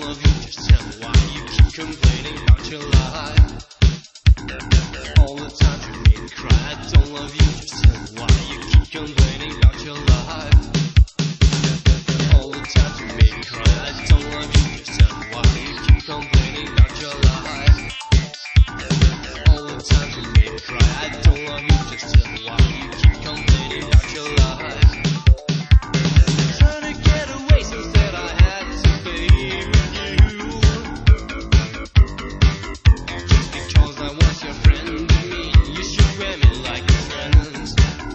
love you, just tell me why you keep complaining about your life. All the times you made me cry, I don't love you, just tell me why you keep complaining about your life. All the times you made me cry, I don't love you, just tell me why you keep complaining about your life. All the times you made me cry, I don't love you, just tell me why you keep complaining about your life. Trying to get away, so said I had to stay with you. Just because I was your friend, didn't mean you should wear me like a friend.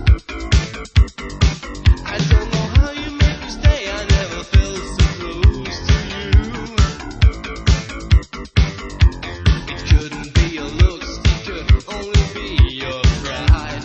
I don't know how you make me stay, I never felt so close to you. It couldn't be your looks, it could only be your pride.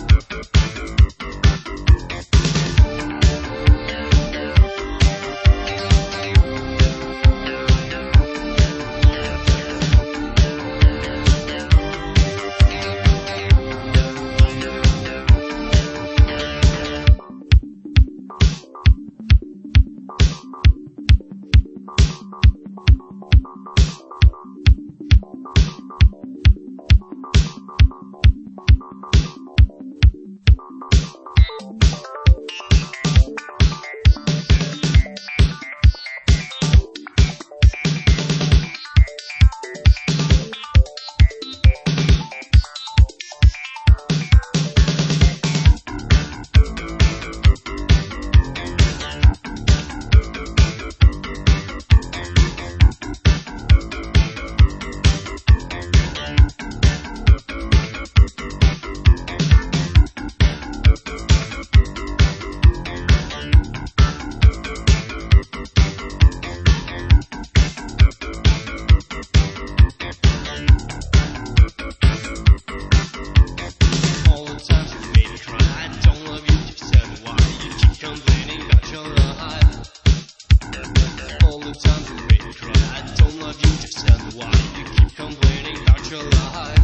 All the times you made me cry, I don't love you, just tell me why you keep complaining about your life. All the times you made me cry, I don't love you, just tell me why you keep complaining about your life.